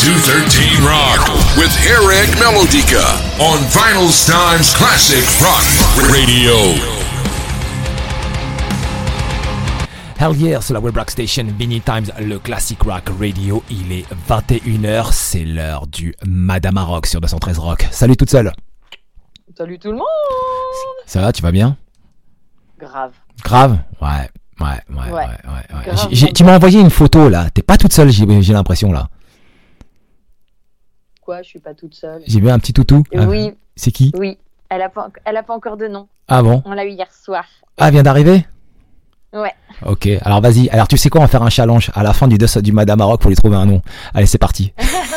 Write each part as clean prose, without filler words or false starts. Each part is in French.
213 Rock with Eric Melodica on Vinyl Times Classic Rock Radio. Hell yeah, sur la Web Rock Station, Vinyl Times, le Classic Rock Radio. Il est 21h, c'est l'heure du Madame Rock sur 213 Rock. Salut toute seule. Salut tout le monde. Ça va, tu vas bien? Grave. Grave? Ouais. Grave, Tu m'as envoyé une photo là, t'es pas toute seule, j'ai l'impression là. Quoi, je suis pas toute seule. J'ai vu un petit toutou. Oui. C'est qui? Oui, elle a pas encore de nom. Ah bon? On l'a eu hier soir. Ah, elle vient d'arriver? Ouais. Ok, alors vas-y. Alors tu sais quoi, on va faire un challenge à la fin du Madame Rock pour lui trouver un nom. Allez, c'est parti.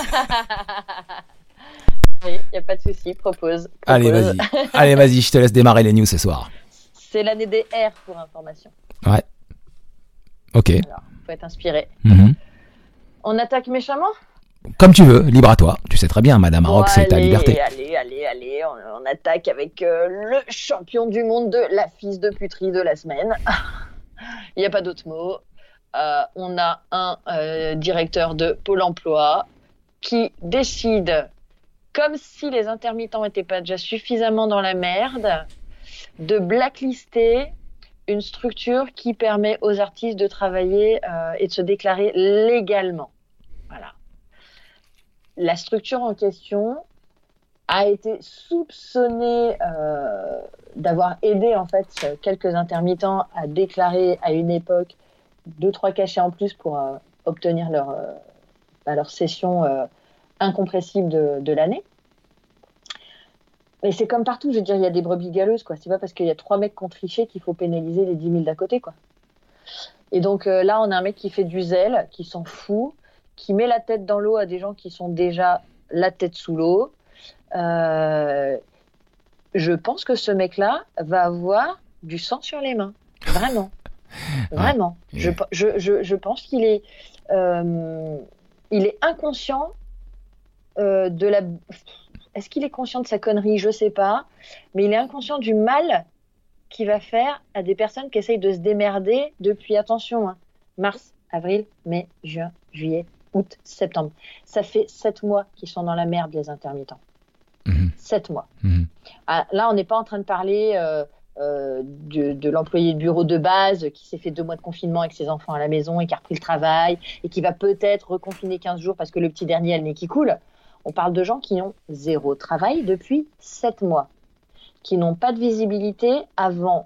Allez, y a pas de souci, propose. Allez, vas-y. Allez, vas-y, je te laisse démarrer les news ce soir. C'est l'année des R pour information. Ouais. Ok. Alors, faut être inspiré. Mm-hmm. On attaque méchamment? Comme tu veux, libre à toi. Tu sais très bien, Madame Rock, c'est ta liberté. Allez, on attaque avec le champion du monde de la fils de puterie de la semaine. Il n'y a pas d'autre mot. On a un directeur de Pôle emploi qui décide, comme si les intermittents n'étaient pas déjà suffisamment dans la merde, de blacklister une structure qui permet aux artistes de travailler et de se déclarer légalement. Voilà. La structure en question a été soupçonnée d'avoir aidé en fait quelques intermittents à déclarer à une époque 2-3 cachets en plus pour obtenir leur session incompressible de l'année. Mais c'est comme partout, je veux dire, il y a des brebis galeuses, quoi. C'est pas parce qu'il y a 3 mecs qui ont triché qu'il faut pénaliser les 10 000 d'à côté, quoi. Et donc là, on a un mec qui fait du zèle, qui s'en fout, qui met la tête dans l'eau à des gens qui sont déjà la tête sous l'eau. Je pense que ce mec-là va avoir du sang sur les mains. Vraiment. Vraiment. Ouais. Je pense qu'il est, il est inconscient de la... Est-ce qu'il est conscient de sa connerie? Je sais pas. Mais il est inconscient du mal qu'il va faire à des personnes qui essayent de se démerder depuis, attention, mars, avril, mai, juin, juillet, août, septembre. Ça fait 7 mois qu'ils sont dans la merde, les intermittents. 7 mois. Là, on n'est pas en train de parler de l'employé de bureau de base qui s'est fait 2 mois de confinement avec ses enfants à la maison et qui a repris le travail et qui va peut-être reconfiner 15 jours parce que le petit dernier a le nez qui coule. On parle de gens qui ont 0 travail depuis 7 mois, qui n'ont pas de visibilité avant.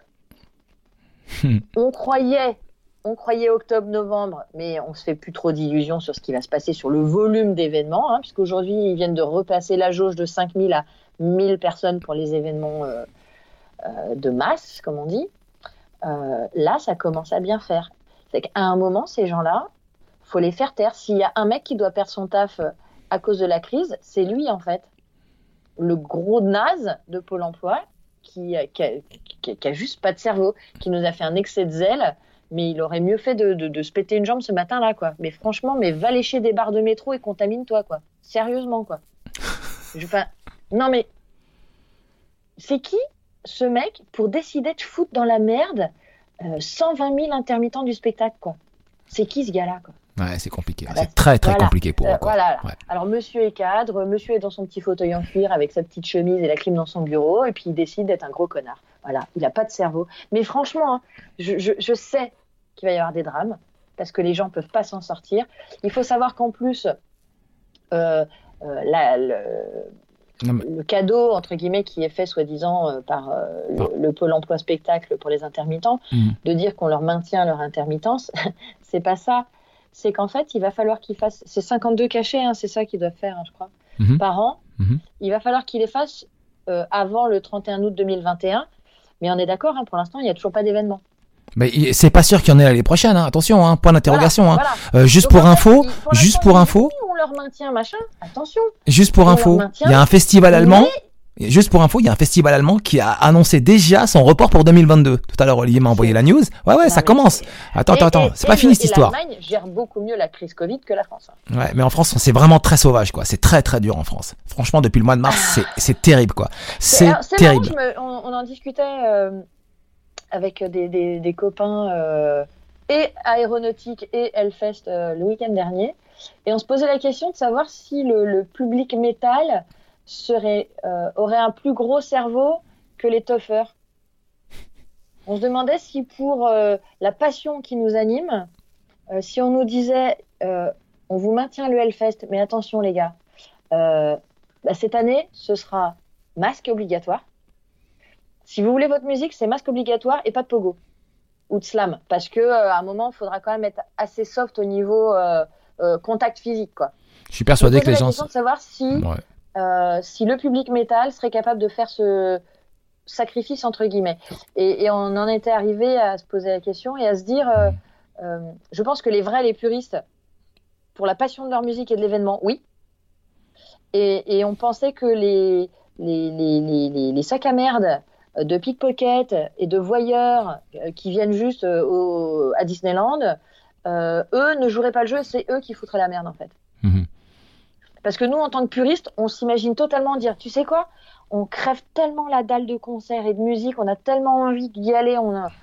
On croyait octobre-novembre, mais on se fait plus trop d'illusions sur ce qui va se passer sur le volume d'événements, puisqu'aujourd'hui, ils viennent de repasser la jauge de 5 000 à 1 000 personnes pour les événements de masse, comme on dit. Là, ça commence à bien faire. C'est qu'à un moment, ces gens-là, il faut les faire taire. S'il y a un mec qui doit perdre son taf à cause de la crise, c'est lui, en fait. Le gros naze de Pôle emploi qui a juste pas de cerveau, qui nous a fait un excès de zèle, mais il aurait mieux fait de se péter une jambe ce matin-là, quoi. Mais franchement, va lécher des barres de métro et contamine-toi, quoi. Sérieusement, quoi. Non, mais c'est qui, ce mec, pour décider de foutre dans la merde 120 000 intermittents du spectacle, quoi? C'est qui, ce gars-là, quoi? Ouais, c'est compliqué. C'est très compliqué pour eux. Voilà. Ouais. Alors, monsieur est cadre, monsieur est dans son petit fauteuil en cuir avec sa petite chemise et la clim dans son bureau, et puis il décide d'être un gros connard. Voilà, il n'a pas de cerveau. Mais franchement, je sais qu'il va y avoir des drames, parce que les gens ne peuvent pas s'en sortir. Il faut savoir qu'en plus, le cadeau, entre guillemets, qui est fait, soi-disant, par le Pôle emploi spectacle pour les intermittents, de dire qu'on leur maintient leur intermittence, c'est pas ça. C'est qu'en fait, il va falloir qu'ils fassent... C'est 52 cachets, c'est ça qu'ils doivent faire, je crois, par an. Il va falloir qu'ils les fassent avant le 31 août 2021. Mais on est d'accord, pour l'instant, il n'y a toujours pas d'événement. Mais c'est pas sûr qu'il y en ait l'année prochaine, attention, point d'interrogation. Voilà. Juste pour info, on leur maintient, machin, attention. Juste pour info, il y a un festival allemand... Juste pour info, il y a un festival allemand qui a annoncé déjà son report pour 2022. Tout à l'heure, Olivier m'a envoyé la news. Ouais, ça commence. Attends, c'est pas fini cette histoire. L'Allemagne gère beaucoup mieux la crise Covid que la France. Ouais, mais en France, c'est vraiment très sauvage, quoi. C'est très très dur en France. Franchement, depuis le mois de mars, c'est terrible, quoi. C'est terrible. Marrant, on en discutait avec des copains et aéronautique et Hellfest le week-end dernier. Et on se posait la question de savoir si le public métal aurait un plus gros cerveau que les toughers. On se demandait si pour la passion qui nous anime, si on nous disait on vous maintient le Hellfest, mais attention les gars, cette année ce sera masque obligatoire. Si vous voulez votre musique, c'est masque obligatoire et pas de pogo ou de slam, parce que à un moment il faudra quand même être assez soft au niveau contact physique, quoi. Je suis persuadé que les gens. De savoir si le public métal serait capable de faire ce sacrifice entre guillemets, et on en était arrivé à se poser la question et à se dire je pense que les puristes, pour la passion de leur musique et de l'événement, oui, et on pensait que les sacs à merde de pickpocket et de voyeurs qui viennent juste à Disneyland, eux ne joueraient pas le jeu, c'est eux qui foutraient la merde en fait. Parce que nous, en tant que puristes, on s'imagine totalement dire, tu sais quoi, on crève tellement la dalle de concert et de musique, on a tellement envie d'y aller,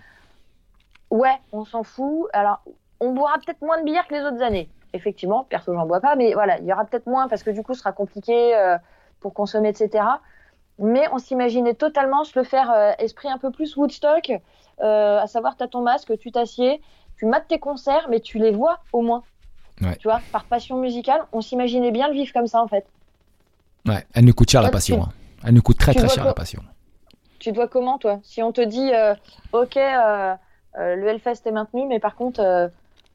ouais, on s'en fout. Alors, on boira peut-être moins de bière que les autres années. Effectivement, perso, j'en bois pas, mais voilà, il y aura peut-être moins parce que du coup, ce sera compliqué pour consommer, etc. Mais on s'imaginait totalement se le faire esprit un peu plus Woodstock, à savoir, t'as ton masque, tu t'assieds, tu mates tes concerts, mais tu les vois au moins. Ouais. Tu vois, par passion musicale, on s'imaginait bien le vivre comme ça en fait. Ouais, elle nous coûte cher la passion. Elle nous coûte très cher la passion. Tu te vois comment toi ? Si on te dit, ok, le Hellfest est maintenu, mais par contre,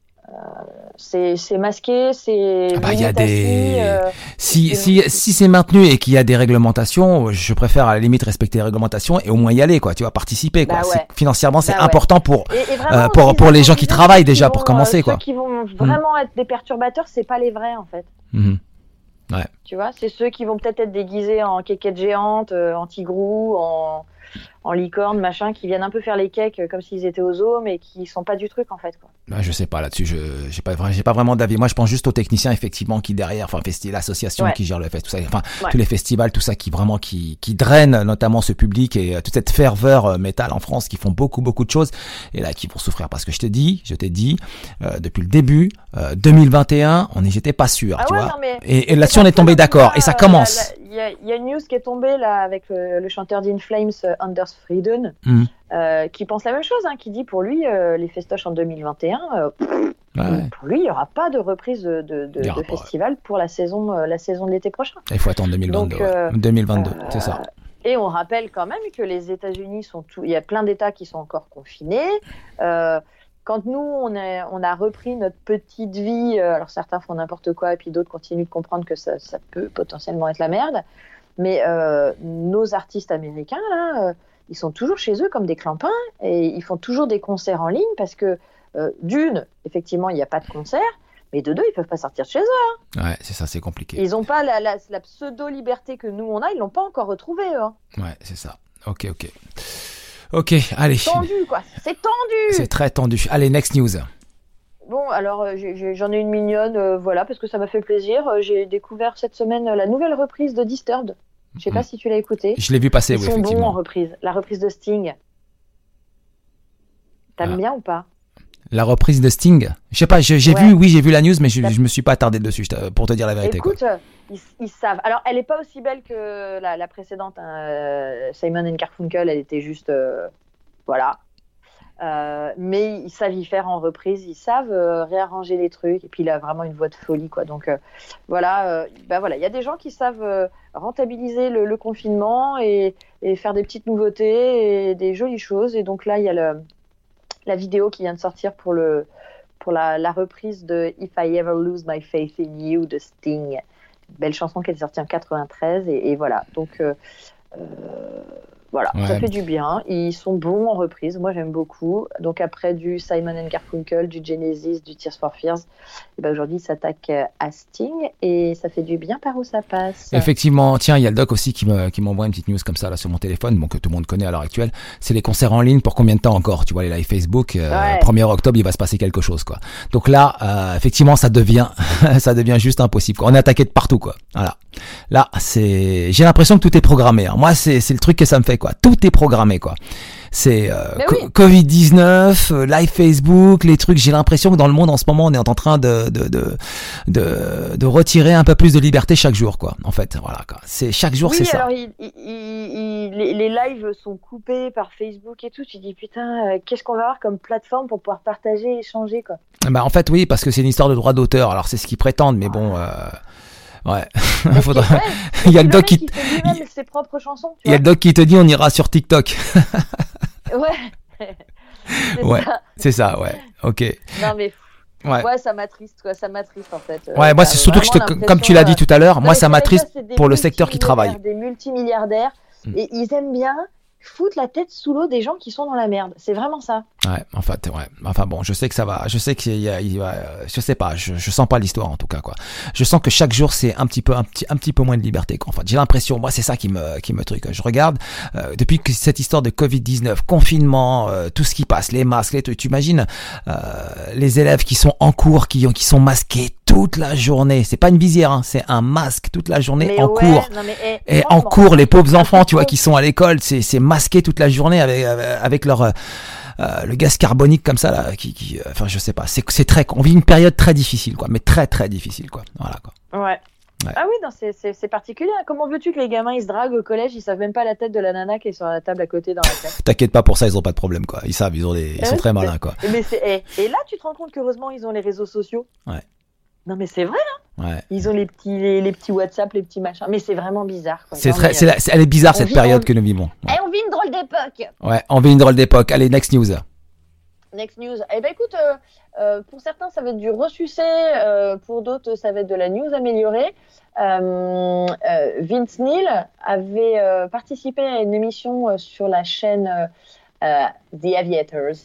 c'est masqué, c'est. Il y a des. Si c'est maintenu et qu'il y a des réglementations, je préfère à la limite respecter les réglementations et au moins y aller, quoi. Tu vois, participer, quoi. Ouais. Financièrement, c'est important pour vraiment, pour les gens qui travaillent déjà, pour commencer, quoi. Ceux qui vont vraiment être des perturbateurs, c'est pas les vrais en fait. Ouais. Tu vois, c'est ceux qui vont peut-être être déguisés en kékette géante, en tigrou, en licorne, machin, qui viennent un peu faire les cakes comme s'ils étaient au zoo, mais qui sont pas du truc en fait, quoi. Je sais pas là-dessus, j'ai pas vraiment d'avis. Moi, je pense juste aux techniciens effectivement qui derrière, enfin l'association qui gère le fest, tout ça, enfin tous les festivals, tout ça qui vraiment qui drainent notamment ce public et toute cette ferveur métal en France, qui font beaucoup de choses et là qui vont souffrir parce que je t'ai dit depuis le début 2021, j'étais pas sûr, tu vois. Et là-dessus on est tombé d'accord et ça commence. Il y a une news qui est tombée là avec le chanteur d'In Flames, Anders Frieden, qui pense la même chose, qui dit pour lui les festoches en 2021, pour lui il n'y aura pas de reprise de festival pour la saison de l'été prochain. Il faut attendre 2022. Donc, 2022, c'est ça. Et on rappelle quand même que les États-Unis il y a plein d'États qui sont encore confinés. Quand nous, on a repris notre petite vie, alors certains font n'importe quoi et puis d'autres continuent de comprendre que ça peut potentiellement être la merde, mais nos artistes américains, là, ils sont toujours chez eux comme des clampins et ils font toujours des concerts en ligne parce que, d'une, effectivement, il n'y a pas de concert, mais de deux, ils ne peuvent pas sortir de chez eux. Ouais, c'est ça, c'est compliqué. Ils n'ont pas la pseudo-liberté que nous, on a, ils ne l'ont pas encore retrouvée, eux. Ouais, c'est ça. Ok, allez. C'est tendu, quoi. C'est tendu. C'est très tendu. Allez, next news. Bon, alors, j'en ai une mignonne, voilà, parce que ça m'a fait plaisir. J'ai découvert cette semaine la nouvelle reprise de Disturbed. Je sais pas si tu l'as écouté. Je l'ai vu passer, oui, effectivement. Ils sont bons en reprise. La reprise de Sting. T'aimes bien ou pas ? La reprise de Sting. Je sais pas, j'ai vu la news, mais je me suis pas attardé dessus, pour te dire la vérité. Écoute, ils savent. Alors, elle est pas aussi belle que la précédente, Simon & Garfunkel. Elle était juste, voilà. Mais ils savent y faire en reprise. Ils savent réarranger les trucs. Et puis il a vraiment une voix de folie, quoi. Donc voilà, il y a des gens qui savent rentabiliser le confinement et faire des petites nouveautés et des jolies choses. Et donc là, il y a la vidéo qui vient de sortir pour la reprise de If I Ever Lose My Faith in You de Sting. Belle chanson qui est sortie en 93 et voilà. Donc voilà, ça fait du bien. Ils sont bons en reprise. Moi, j'aime beaucoup. Donc après du Simon & Garfunkel, du Genesis, du Tears for Fears, et aujourd'hui, ils s'attaquent à Sting et ça fait du bien par où ça passe. Effectivement, tiens, il y a le doc aussi qui m'envoie une petite news comme ça là sur mon téléphone, que tout le monde connaît à l'heure actuelle. C'est les concerts en ligne pour combien de temps encore ? Tu vois, les live Facebook, 1er octobre, il va se passer quelque chose, quoi. Donc là, effectivement, ça devient juste impossible, quoi. On est attaqué de partout, quoi. Voilà. Là, j'ai l'impression que tout est programmé. Moi, c'est le truc que ça me fait, quoi. Tout est programmé, quoi. C'est oui. Covid-19, live Facebook, les trucs. J'ai l'impression que dans le monde en ce moment, on est en train de retirer un peu plus de liberté chaque jour, quoi. En fait, voilà, quoi. C'est chaque jour, oui, c'est ça. Alors les lives sont coupés par Facebook et tout. Tu dis putain, qu'est-ce qu'on va avoir comme plateforme pour pouvoir partager, échanger, quoi. Bah en fait oui, parce que c'est une histoire de droit d'auteur. Alors c'est ce qu'ils prétendent, mais bon. Ouais. Faudra... il y a le doc qui fait lui-même ses propres chansons. Il y a le doc qui te dit on ira sur TikTok. Ouais. C'est ça, ouais. Ok. Non mais. Ouais, ça m'attriste, quoi. Ça m'attriste en fait. Ouais, moi c'est surtout que comme tu l'as dit tout à l'heure, moi ça m'attriste pour le secteur qui travaille. Des multimilliardaires et ils aiment bien foutre la tête sous l'eau des gens qui sont dans la merde. C'est vraiment ça. Ouais, en fait, ouais. Enfin bon, je sais que ça va. Je sais qu'il y a, je sais pas. Je sens pas l'histoire en tout cas, quoi. Je sens que chaque jour c'est un petit peu moins de liberté, quoi. En fait, j'ai l'impression. Moi, c'est ça qui me truc. Je regarde depuis que cette histoire de Covid-19, confinement, tout ce qui passe, les masques, les trucs. Tu imagines les élèves qui sont en cours, qui sont masqués toute la journée. C'est pas une visière, hein, c'est un masque toute la journée en cours. Non, mais, et en cours, les pauvres enfants, tu vois, qui sont à l'école, c'est masqué toute la journée avec leur le gaz carbonique comme ça là, enfin je sais pas. C'est très, on vit une période très difficile, quoi, mais très très difficile, quoi. Voilà, quoi. Ouais. Ah oui, non, c'est particulier. Comment veux-tu que les gamins ils se draguent au collège, ils savent même pas la tête de la nana qui est sur la table à côté dans la classe. T'inquiète pas pour ça, ils ont pas de problème, quoi. Ils savent, ils sont très malins, quoi. Mais et là tu te rends compte qu'heureusement ils ont les réseaux sociaux. Ouais. Non mais c'est vrai, hein. Ouais. Ils ont les petits WhatsApp, les petits machins. Mais c'est vraiment bizarre, quoi. Elle est bizarre cette période que nous vivons. Ouais. On vit une drôle d'époque. Ouais, on vit une drôle d'époque. Allez, next news. Next news. Eh ben écoute, pour certains ça va être du ressucé, pour d'autres ça va être de la news améliorée. Vince Neil avait participé à une émission sur la chaîne The Aviators.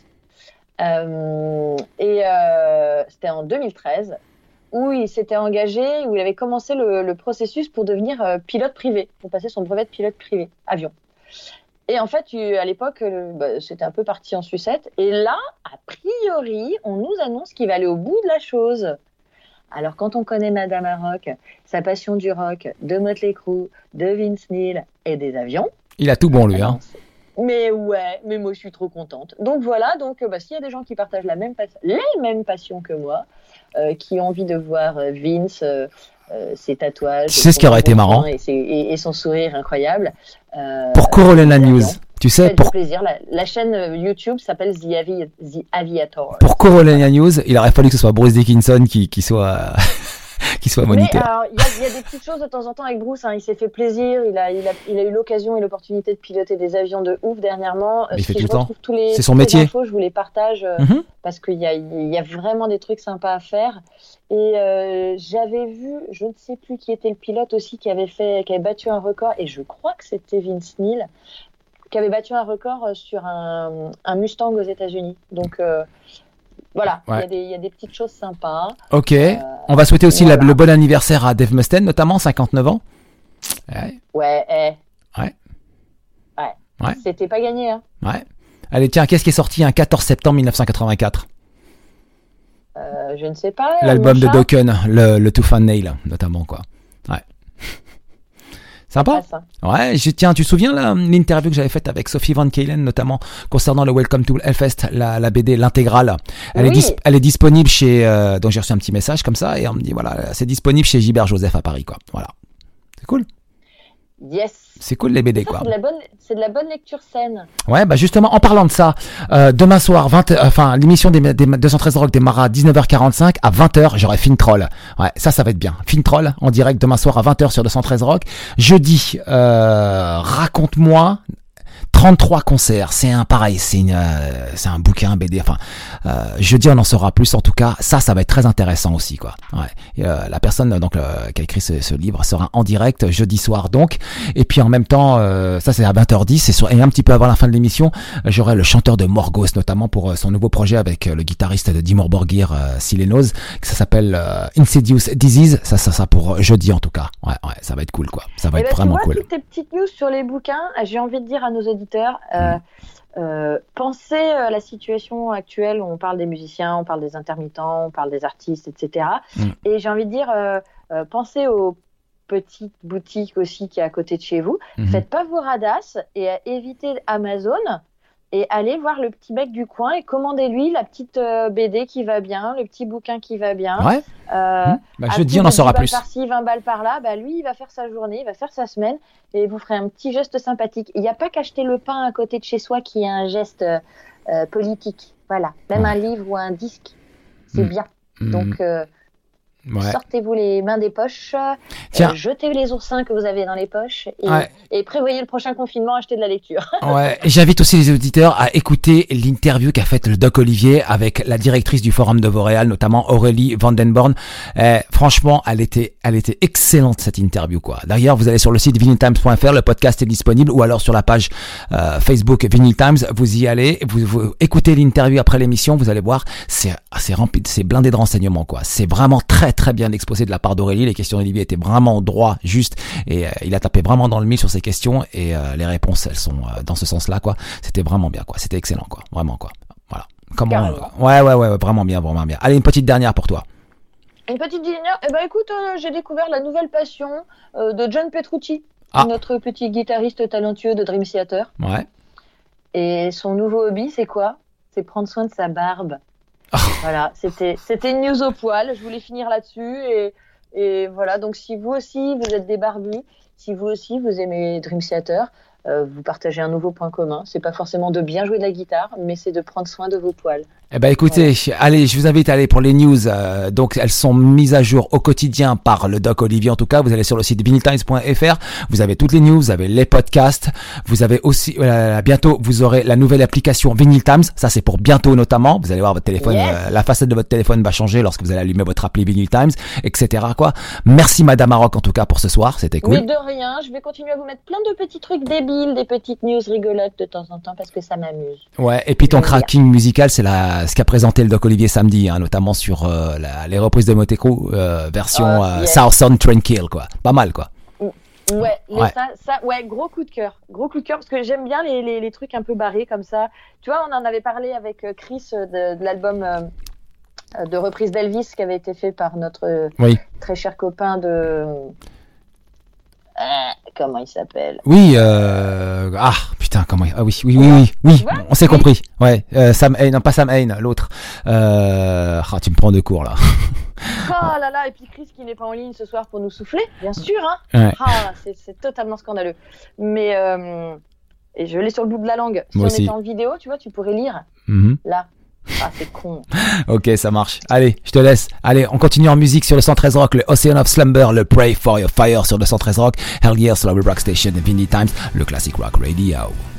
C'était en 2013 où il s'était engagé, où il avait commencé le processus pour devenir pilote privé, pour passer son brevet de pilote privé, avion. Et en fait, à l'époque, c'était un peu parti en sucette. Et là, a priori, on nous annonce qu'il va aller au bout de la chose. Alors, quand on connaît Madame Rock, sa passion du rock, de Motley Crue, de Vince Neil et des avions... Il a tout bon, lui, hein. Mais ouais, mais moi, je suis trop contente. Donc voilà, s'il y a des gens qui partagent les mêmes passions que moi, qui ont envie de voir Vince... ses tatouages, tu sais ce qui aurait été marrant et son sourire incroyable. Pour corroler la news, tu sais, pour plaisir. La chaîne YouTube s'appelle The Aviator. Pour corroler la news, il aurait fallu que ce soit Bruce Dickinson qui soit moniteur. Mais il y a des petites choses de temps en temps avec Bruce. Hein, il s'est fait plaisir. Il a eu l'occasion et l'opportunité de piloter des avions de ouf dernièrement. Il fait tout le temps. C'est son métier. Infos, je vous les partage parce qu'il y a vraiment des trucs sympas à faire. Et j'avais vu, je ne sais plus qui était le pilote aussi, qui avait battu un record. Et je crois que c'était Vince Neil, qui avait battu un record sur un Mustang aux États-Unis. Donc voilà, ouais. Il y a des petites choses sympas. Ok, on va souhaiter aussi le bon anniversaire à Dave Mustaine, notamment 59 ans. Ouais. Ouais. C'était pas gagné, hein. Ouais. Allez, tiens, qu'est-ce qui est sorti un 14 septembre 1984 ? Je ne sais pas. L'album de Dokken, le Tooth and Nail, notamment, quoi. Ouais. Sympa. Ouais, tiens, tu te souviens l'interview que j'avais faite avec Sophie Van Kalen, notamment concernant le Welcome to Hellfest, la BD, l'intégrale. Elle est disponible chez. Donc j'ai reçu un petit message comme ça et on me dit voilà, c'est disponible chez Gilbert Joseph à Paris, quoi. Voilà. C'est cool. Yes. C'est cool les BD, quoi. C'est de la bonne lecture saine. Ouais, bah justement, en parlant de ça, demain soir, l'émission des 213 Rock démarrera à 19h45, à 20h, j'aurai Fintroll. Ouais, ça va être bien. Fintroll, en direct demain soir à 20h sur 213 Rock. Jeudi, raconte-moi 33 concerts, c'est un bouquin, BD, jeudi on en saura plus, en tout cas, ça va être très intéressant aussi, quoi. Ouais. Et, la personne, donc, qui a écrit ce livre sera en direct jeudi soir, donc, et puis en même temps, ça c'est à 20h10, et un petit peu avant la fin de l'émission, j'aurai le chanteur de Morgos, notamment pour son nouveau projet avec le guitariste de Dimmu Borgir, Silenos, ça s'appelle Insidious Disease, ça pour jeudi en tout cas. Ouais, ça va être cool, quoi. Ça va être vraiment cool. Toutes tes petites news sur les bouquins, j'ai envie de dire à nos auditeurs, pensez à la situation actuelle où on parle des musiciens, on parle des intermittents, on parle des artistes, etc. Et j'ai envie de dire, pensez aux petites boutiques aussi qui est à côté de chez vous. Faites pas vos radasses et évitez Amazon et allez voir le petit mec du coin et commandez-lui la petite BD qui va bien, le petit bouquin qui va bien. Ouais. Jeudi, on en saura plus. 10 balles par-ci, 20 balles par-là, lui, il va faire sa journée, il va faire sa semaine et vous ferez un petit geste sympathique. Il n'y a pas qu'acheter le pain à côté de chez soi qui est un geste politique. Voilà. Même un livre ou un disque, c'est bien. Donc, sortez-vous les mains des poches, jetez les oursins que vous avez dans les poches et prévoyez le prochain confinement, achetez de la lecture. Et j'invite aussi les auditeurs à écouter l'interview qu'a faite le Doc Olivier avec la directrice du Forum de Vauréal, notamment Aurélie Vandenborn. Franchement, elle était excellente cette interview, quoi. D'ailleurs, vous allez sur le site vinyltimes.fr, le podcast est disponible, ou alors sur la page Facebook Vinyl Times, vous y allez, vous écoutez l'interview après l'émission, vous allez voir, c'est rempli, c'est blindé de renseignements, quoi. C'est vraiment très bien exposé de la part d'Aurélie. Les questions d'Olivier étaient vraiment droit, juste, et il a tapé vraiment dans le mille sur ces questions, et les réponses, elles sont dans ce sens-là, quoi. C'était vraiment bien, quoi. C'était excellent, quoi. Vraiment, quoi. Voilà. Ouais, vraiment bien. Allez, une petite dernière pour toi. Une petite dernière. Écoute, j'ai découvert la nouvelle passion de John Petrucci, notre petit guitariste talentueux de Dream Theater. Ouais. Et son nouveau hobby, c'est quoi? C'est prendre soin de sa barbe. Voilà, c'était une news au poil. Je voulais finir là-dessus et voilà. Donc si vous aussi vous êtes des barbus, si vous aussi vous aimez Dream Theater, vous partagez un nouveau point commun. C'est pas forcément de bien jouer de la guitare, mais c'est de prendre soin de vos poils. Écoutez, allez, je vous invite à aller pour les news. Donc, elles sont mises à jour au quotidien par le Doc Olivier. En tout cas, vous allez sur le site vinyltimes.fr. Vous avez toutes les news, vous avez les podcasts. Vous avez aussi, bientôt, vous aurez la nouvelle application Vinyl Times. Ça, c'est pour bientôt, notamment. Vous allez voir votre téléphone, la facette de votre téléphone va changer lorsque vous allez allumer votre appli Vinyl Times, etc., quoi. Merci, Madame Maroc, en tout cas, pour ce soir. C'était cool. Mais de rien. Je vais continuer à vous mettre plein de petits trucs débiles, des petites news rigolotes de temps en temps parce que ça m'amuse. Ouais. Et puis ton cracking musical, c'est ce qu'a présenté le Doc Olivier samedi, notamment sur les reprises de Motley Crue, version Southern Tranquil, quoi. Pas mal, quoi. Gros coup de cœur parce que j'aime bien les trucs un peu barrés comme ça. Tu vois, on en avait parlé avec Chris de l'album de reprise d'Elvis qui avait été fait par notre très cher copain de comment il s'appelle? Oui, putain, comment il... Ah oui, on s'est compris. Ouais, Sam Hain, non pas Sam Hain, l'autre. Tu me prends de court là. Oh là là, et puis Chris qui n'est pas en ligne ce soir pour nous souffler, bien sûr, hein. Ouais. C'est totalement scandaleux. Mais et je l'ai sur le bout de la langue. Si on était en vidéo, tu vois, tu pourrais lire. Là. C'est con. Ok, ça marche. Allez, je te laisse. Allez, on continue en musique sur le 113 Rock, le Ocean of Slumber, le Pray for Your Fire sur le 113 Rock, Hell Yeah sur la Rock Station, Vinyl Times, le Classic Rock Radio.